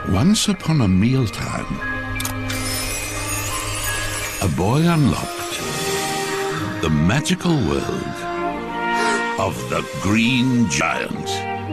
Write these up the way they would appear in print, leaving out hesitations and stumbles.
Once upon a mealtime, a boy unlocked the magical world of the Green Giant.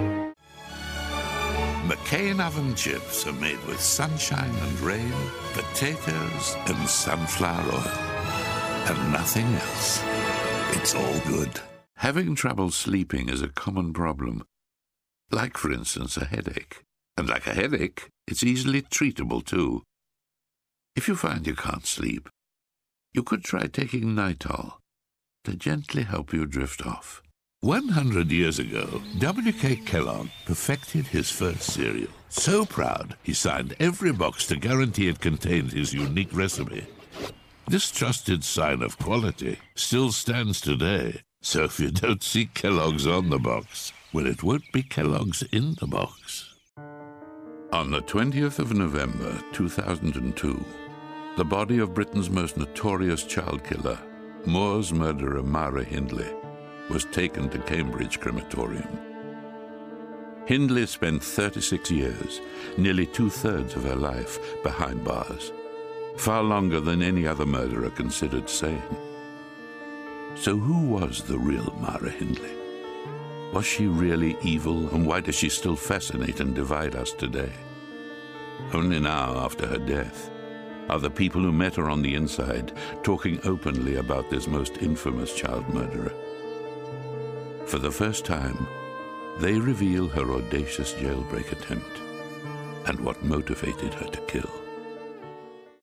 McCain oven chips are made with sunshine and rain, potatoes and sunflower oil, and nothing else. It's all good. Having trouble sleeping is a common problem, like, for instance, a headache. And like a headache, it's easily treatable too. If you find you can't sleep, you could try taking Nytol to gently help you drift off. 100 years ago, W.K. Kellogg perfected his first cereal. So proud, he signed every box to guarantee it contained his unique recipe. This trusted sign of quality still stands today. So if you don't see Kellogg's on the box, well, it won't be Kellogg's in the box. On the 20th of November, 2002, the body of Britain's most notorious child killer, Moors murderer Myra Hindley, was taken to Cambridge Crematorium. Hindley spent 36 years, nearly two-thirds of her life, behind bars, far longer than any other murderer considered sane. So who was the real Myra Hindley? Was she really evil, and why does she still fascinate and divide us today? Only now, after her death, are the people who met her on the inside talking openly about this most infamous child murderer. For the first time, they reveal her audacious jailbreak attempt and what motivated her to kill.